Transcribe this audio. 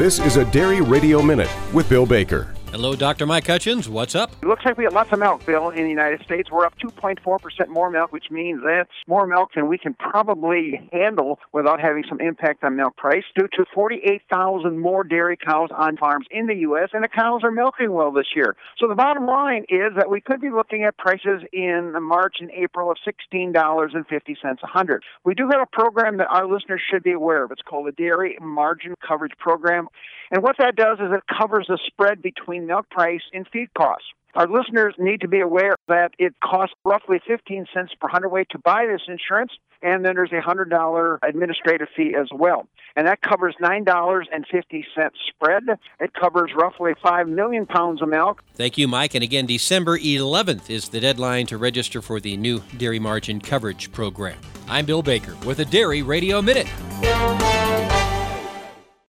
This is a Dairy Radio Minute with Bill Baker. Hello, Dr. Mike Hutchins. What's up? It looks like we have lots of milk, Bill, in the United States. We're up 2.4% more milk, which means that's more milk than we can probably handle without having some impact on milk price, due to 48,000 more dairy cows on farms in the U.S., and the cows are milking well this year. So the bottom line is that we could be looking at prices in March and April of $16.50 a hundred. We do have a program that our listeners should be aware of. It's called the Dairy Margin Coverage Program. And what that does is it covers the spread between milk price and feed costs. Our listeners need to be aware that it costs roughly 15 cents per hundredweight to buy this insurance, and then there's a $100 administrative fee as well. And that covers $9.50 spread. It covers roughly 5 million pounds of milk. Thank you, Mike. And again, December 11th is the deadline to register for the new Dairy Margin Coverage Program. I'm Bill Baker with a Dairy Radio Minute.